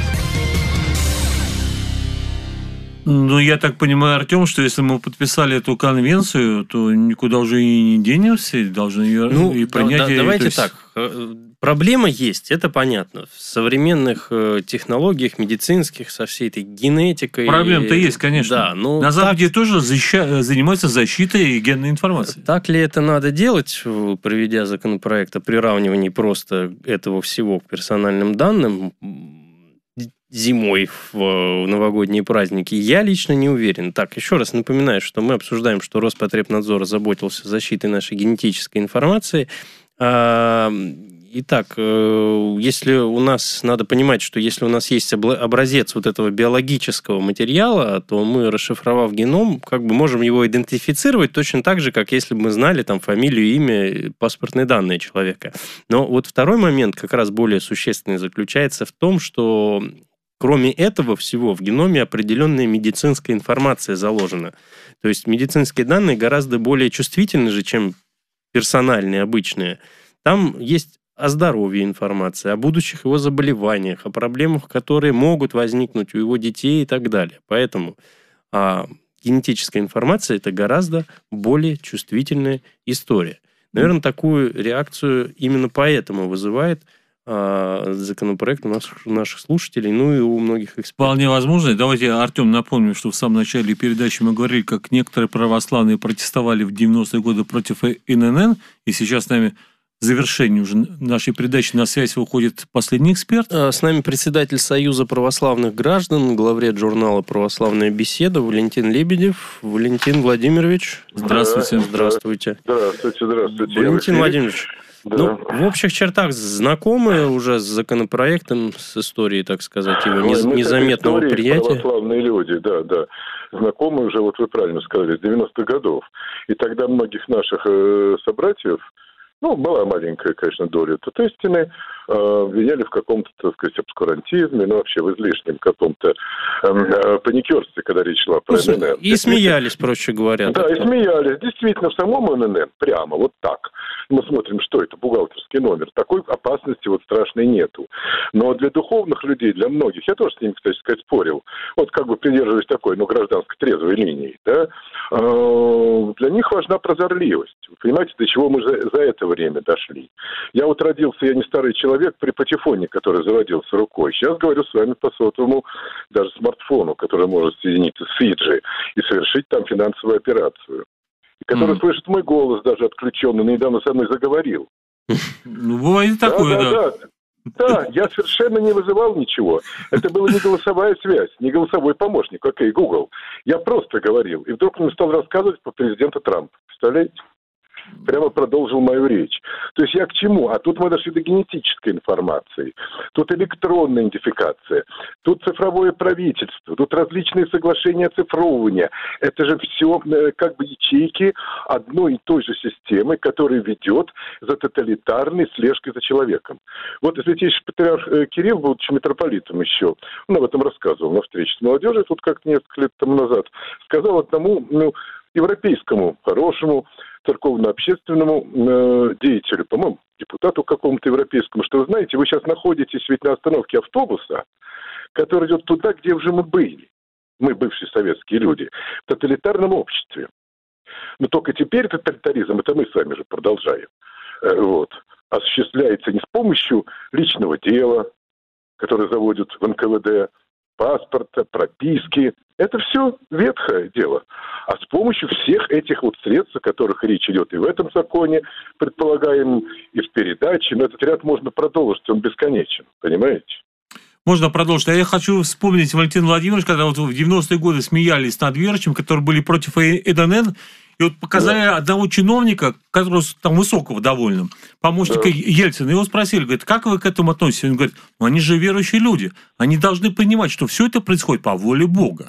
Ну, я так понимаю, Артем, что если мы подписали эту конвенцию, то никуда уже и не денемся, должны ее и принять.
Давайте так. Проблема есть, это понятно. В современных технологиях медицинских, со всей этой генетикой...
Проблема-то есть, конечно.
Да, но
на Западе тоже занимаются защитой генной информации.
Так ли это надо делать, проведя законопроект о приравнивании просто этого всего к персональным данным зимой в новогодние праздники, я лично не уверен. Так, еще раз напоминаю, что мы обсуждаем, что Роспотребнадзор озаботился защитой нашей генетической информации. Итак, если у нас, надо понимать, что если у нас есть образец вот этого биологического материала, то мы, расшифровав геном, можем его идентифицировать точно так же, как если бы мы знали там фамилию, имя, паспортные данные человека. Но вот второй момент, как раз более существенный, заключается в том, что кроме этого всего, в геноме определенная медицинская информация заложена. То есть медицинские данные гораздо более чувствительны же, чем персональные, обычные. Там есть о здоровье информация, о будущих его заболеваниях, о проблемах, которые могут возникнуть у его детей и так далее. Поэтому генетическая информация – это гораздо более чувствительная история. Наверное, такую реакцию именно поэтому вызывает законопроект у наших слушателей, ну и у многих экспертов.
Вполне возможно. Давайте, Артем, напомним, что в самом начале передачи мы говорили, как некоторые православные протестовали в 90-е годы против ИНН, и сейчас с нами в завершении уже нашей передачи на связь выходит последний эксперт.
С нами председатель Союза православных граждан, главред журнала «Православная беседа» Валентин Лебедев. Валентин Владимирович, здравствуйте.
Здравствуйте.
Валентин Владимирович, да. В общих чертах знакомы уже с законопроектом, с историей, так сказать, его незаметного приятия?
Православные люди, да. Знакомы уже, вот вы правильно сказали, с 90-х годов. И тогда многих наших собратьев, была маленькая, конечно, доля тут истины, обвиняли в каком-то, так сказать, обскурантизме, вообще в излишнем каком-то паникерстве, когда речь шла про ННН.
И смеялись, проще говоря.
Да, и смеялись. Действительно, в самом ННН, прямо вот так. Мы смотрим, что это, бухгалтерский номер. Такой опасности страшной нету. Но для духовных людей, для многих, я тоже с ними, кстати сказать, спорил, придерживаюсь такой, гражданской трезвой линии, да, для них важна прозорливость. Вы понимаете, до чего мы за это время дошли. Я родился, я не старый человек, при патефоне, который заводился рукой. Сейчас говорю с вами по сотовому, даже смартфону, который может соединиться с Фиджи и совершить там финансовую операцию. И который слышит мой голос, даже отключенный, недавно со мной заговорил.
Бывает такое, да.
Да, я совершенно не вызывал ничего. Это была не голосовая связь, не голосовой помощник, окей, Google. Я просто говорил. И вдруг мне стал рассказывать про президента Трампа. Представляете? Прямо продолжил мою речь. То есть я к чему? А тут мы дошли до генетической информации. Тут электронная идентификация. Тут цифровое правительство. Тут различные соглашения оцифровывания. Это же все ячейки одной и той же системы, которая ведет за тоталитарной слежкой за человеком. Святейший патриарх Кирилл, будучи митрополитом еще, он об этом рассказывал на встрече с молодежью, как несколько лет тому назад, сказал одному, европейскому, хорошему, церковно-общественному деятелю, по-моему, депутату какому-то европейскому, что, вы знаете, вы сейчас находитесь ведь на остановке автобуса, который идет туда, где уже мы были. Мы, бывшие советские люди, в тоталитарном обществе. Но только теперь тоталитаризм, это мы с вами же продолжаем, осуществляется не с помощью личного дела, которое заводят в НКВД, паспорта, прописки. Это все ветхое дело. А с помощью всех этих средств, о которых речь идет и в этом законе, предполагаем, и в передаче, но этот ряд можно продолжить, он бесконечен. Понимаете?
Можно продолжить. А я хочу вспомнить, Валентин Владимирович, когда в 90-е годы смеялись над верующими, которые были против ИНН, и показали одного чиновника, который там высокого довольно, помощника Ельцина. Его спросили, говорит, как вы к этому относитесь? Он говорит, они же верующие люди. Они должны понимать, что все это происходит по воле Бога.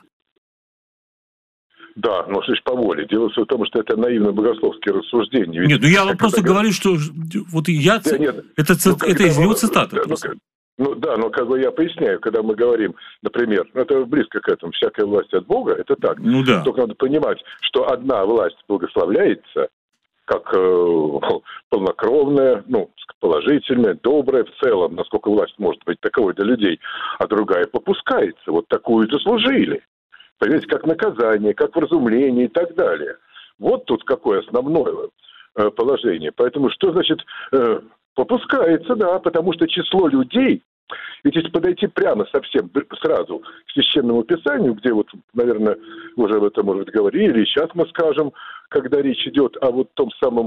Да, но что ж по воле. Дело в том, что это наивно-богословские рассуждения.
Ведь я вам просто говорю, что это из него цитата.
Но я поясняю, когда мы говорим, например, это близко к этому, всякая власть от Бога, это так. Только надо понимать, что одна власть благословляется, как полнокровная, положительная, добрая в целом, насколько власть может быть таковой для людей, а другая попускается. Такую заслужили. Понимаете, как наказание, как вразумление и так далее. Тут какое основное положение. Поэтому что значит попускается, да, потому что число людей, ведь если подойти прямо совсем сразу к Священному Писанию, где наверное, уже об этом, может быть, говорили, и сейчас мы скажем, когда речь идет о том самом,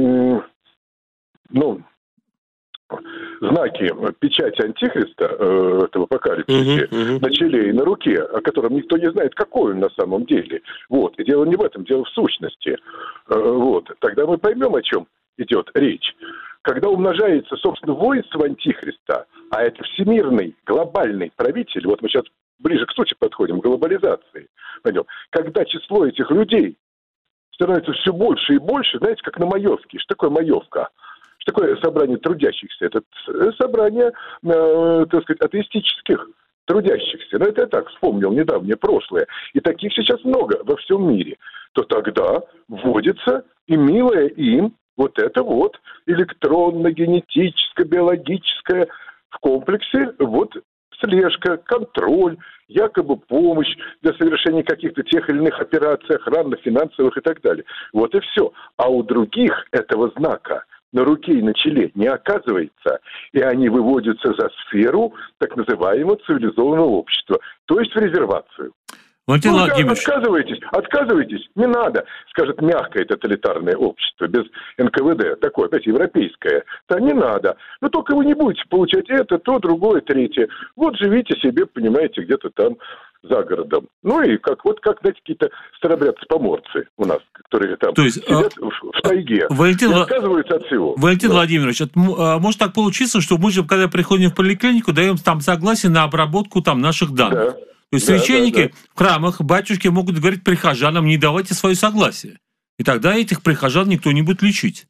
знаке печати Антихриста, этого апокалипсиса, на челе и на руке, о котором никто не знает, какой он на самом деле. И дело не в этом, дело в сущности. Тогда мы поймем, о чем идет речь. Когда умножается, собственно, воинство Антихриста, а это всемирный, глобальный правитель, мы сейчас ближе к сути подходим, к глобализации, пойдем, когда число этих людей становится все больше и больше, знаете, как на маевке. Что такое маевка? Что такое собрание трудящихся? Это собрание, так сказать, атеистических трудящихся. Это я так вспомнил недавнее прошлое. И таких сейчас много во всем мире. То тогда вводится и милое им это электронно-генетическое, биологическое в комплексе слежка, контроль, якобы помощь для совершения каких-то тех или иных операций, охранных, финансовых и так далее. Вот и все. А у других этого знака на руке и на челе не оказывается, и они выводятся за сферу так называемого цивилизованного общества, то есть в резервацию.
Валентин Владимирович.
Отказывайтесь, не надо, скажет мягкое тоталитарное общество, без НКВД, такое, опять европейское. Да не надо. Но только вы не будете получать это, то, другое, третье. Вот живите себе, понимаете, где-то там за городом. Ну и как знаете, какие-то старобрядцы-поморцы у нас, которые там сидят в тайге и отказываются от всего.
Валентин Владимирович, может так получиться, что мы же, когда приходим в поликлинику, даем там согласие на обработку там наших данных. Да. То есть священники в храмах, батюшки могут говорить прихожанам: не давайте свое согласие. И тогда этих прихожан никто не будет лечить.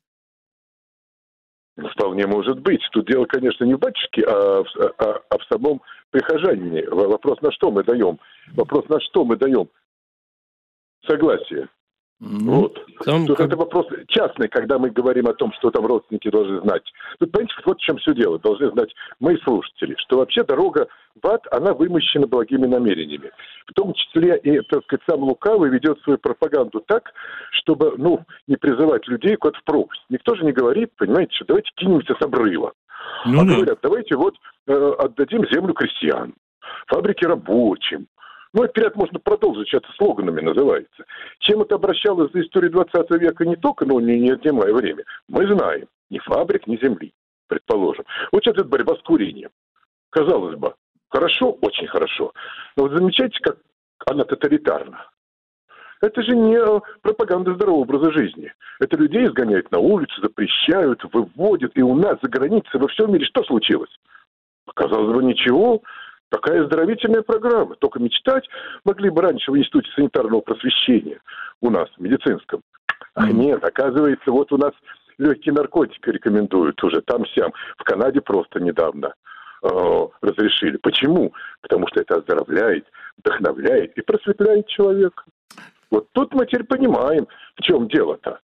Вполне может быть. Тут дело, конечно, не в батюшке, а в самом прихожанине. Вопрос, на что мы даем. Согласие. Вот. Тут это вопрос частный, когда мы говорим о том, что там родственники должны знать. Тут, понимаете, вот в чем все дело. Должны знать мы, слушатели, что вообще дорога в ад, она вымощена благими намерениями. В том числе и, так сказать, сам лукавый ведет свою пропаганду так, чтобы, не призывать людей куда-то в пропасть. Никто же не говорит, понимаете, что давайте кинемся с обрыва. Говорят, давайте отдадим землю крестьянам, фабрики рабочим. Этот ряд можно продолжить, это слоганами называется. Чем это обращалось за историю 20 века не только, не отнимая время, мы знаем. Ни фабрик, ни земли, предположим. Вот сейчас это борьба с курением. Казалось бы, хорошо, очень хорошо. Но вот замечайте, как она тоталитарна. Это же не пропаганда здорового образа жизни. Это людей изгоняют на улицу, запрещают, выводят. И у нас за границей во всем мире что случилось? Казалось бы, ничего. Такая оздоровительная программа. Только мечтать могли бы раньше в Институте санитарного просвещения у нас, в медицинском. А нет, оказывается, вот у нас легкие наркотики рекомендуют уже там-сям. В Канаде просто недавно разрешили. Почему? Потому что это оздоровляет, вдохновляет и просветляет человека. Вот тут мы теперь понимаем, в чем дело-то.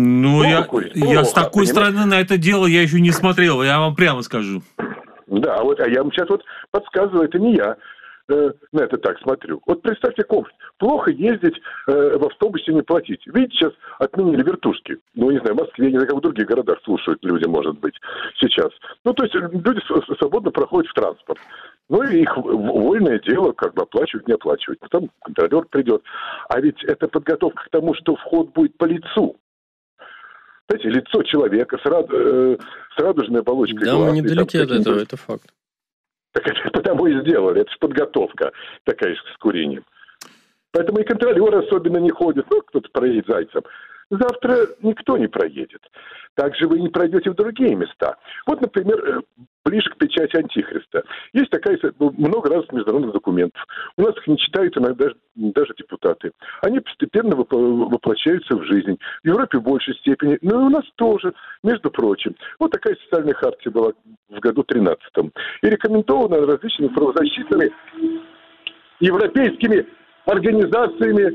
Я с такой стороны на это дело я еще не смотрел, я вам прямо скажу.
Да, а я вам сейчас подсказываю, это не я на это так смотрю. Вот представьте, плохо ездить в автобусе, не платить. Видите, сейчас отменили вертушки. Не знаю, в Москве, не знаю, как в других городах слушают люди, может быть, сейчас. То есть люди свободно проходят в транспорт. И их вольное дело, оплачивать, не оплачивать. Потом контролер придет. А ведь это подготовка к тому, что вход будет по лицу. Знаете, лицо человека с радужной оболочкой.
Да, мы недалеко от этого, это факт.
Так это потому и сделали, это же подготовка такая с курением. Поэтому и контролеры особенно не ходят, кто-то проедет зайцем. Завтра никто не проедет. Также вы не пройдете в другие места. Вот, например, ближе к печати Антихриста. Есть много разных международных документов. У нас их не читают иногда даже депутаты. Они постепенно воплощаются в жизнь. В Европе в большей степени, но и у нас тоже, между прочим. Вот такая социальная хартия была в году 13-м. И рекомендована различными правозащитными европейскими организациями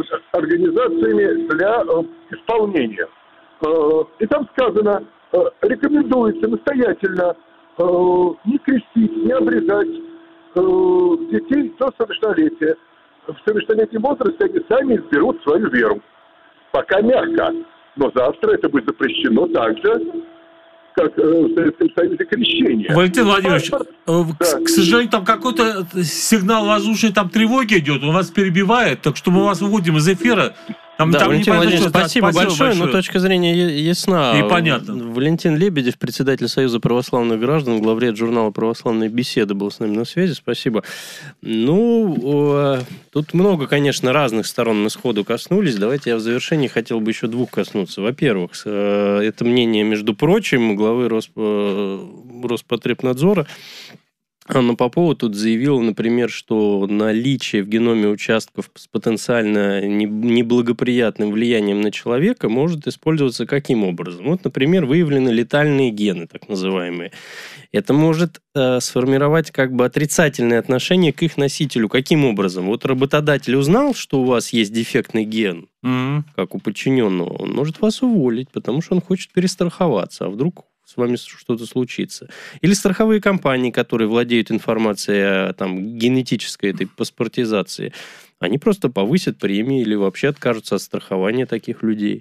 для исполнения. И там сказано, рекомендуется настоятельно не крестить, не обрезать детей до совершеннолетия. В совершеннолетнем возрасте они сами изберут свою веру. Пока мягко. Но завтра это будет запрещено так же, как в Советском Союзе крещение.
Валентин Владимирович, к сожалению, там какой-то сигнал воздушной тревоги идет, он вас перебивает, так что мы вас выводим из эфира.
Валентин Владимирович, спасибо большое, но точка зрения ясна.
И понятно.
Валентин Лебедев, председатель Союза православных граждан, главред журнала «Православные беседы», был с нами на связи. Спасибо. Тут много, конечно, разных сторон мы сходу коснулись. Давайте я в завершении хотел бы еще двух коснуться. Во-первых, это мнение, между прочим, главы Роспотребнадзора. Анна Попова тут заявила, например, что наличие в геноме участков с потенциально неблагоприятным влиянием на человека может использоваться каким образом? Вот, например, выявлены летальные гены, так называемые. Это может сформировать отрицательное отношение к их носителю. Каким образом? Вот работодатель узнал, что у вас есть дефектный ген, как у подчиненного, он может вас уволить, потому что он хочет перестраховаться. А вдруг с вами что-то случится. Или страховые компании, которые владеют информацией о генетической этой паспортизации, они просто повысят премии или вообще откажутся от страхования таких людей.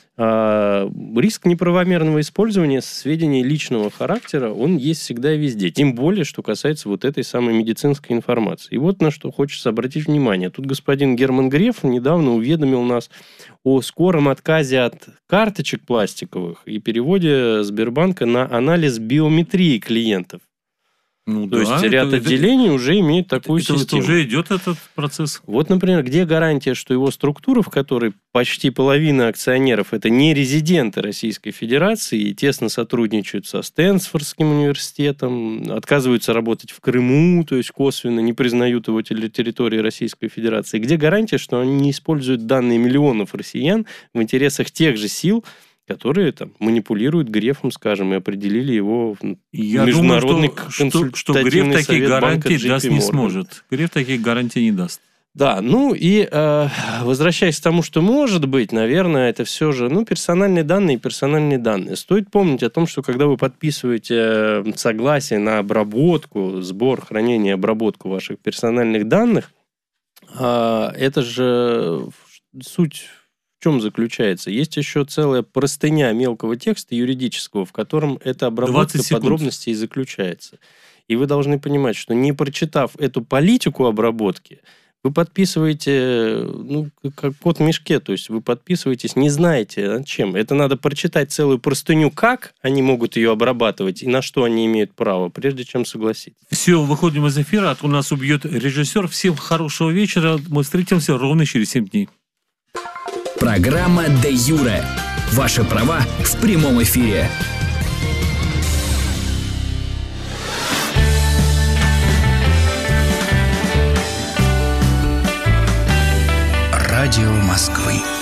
Риск неправомерного использования сведений личного характера, он есть всегда и везде. Тем более, что касается вот этой самой медицинской информации. И вот на что хочется обратить внимание. Тут господин Герман Греф недавно уведомил нас о скором отказе от карточек пластиковых и переводе Сбербанка на анализ биометрии клиентов. То есть ряд отделений уже имеет такую систему.
Это уже идет этот процесс.
Вот, например, где гарантия, что его структура, в которой почти половина акционеров это не резиденты Российской Федерации и тесно сотрудничают со Стэнфордским университетом, отказываются работать в Крыму, то есть косвенно не признают его территории Российской Федерации. Где гарантия, что они не используют данные миллионов россиян в интересах тех же сил, которые манипулируют Грефом, скажем, и определили его в международный
что Греф такие гарантии даст не сможет. Греф такие гарантии не даст.
Да, возвращаясь к тому, что может быть, наверное, это все же персональные данные. Стоит помнить о том, что когда вы подписываете согласие на обработку, сбор, хранение, обработку ваших персональных данных, это же суть в чем заключается? Есть еще целая простыня мелкого текста юридического, в котором эта обработка подробностей заключается. И вы должны понимать, что не прочитав эту политику обработки, вы подписываете, как кот в мешке, то есть вы подписываетесь, не знаете над чем. Это надо прочитать целую простыню, как они могут ее обрабатывать и на что они имеют право, прежде чем согласиться.
Все, выходим из эфира, а то нас убьет режиссер. Всем хорошего вечера, мы встретимся ровно через 7 дней.
Программа «Де Юре». Ваши права в прямом эфире.
Радио Москвы.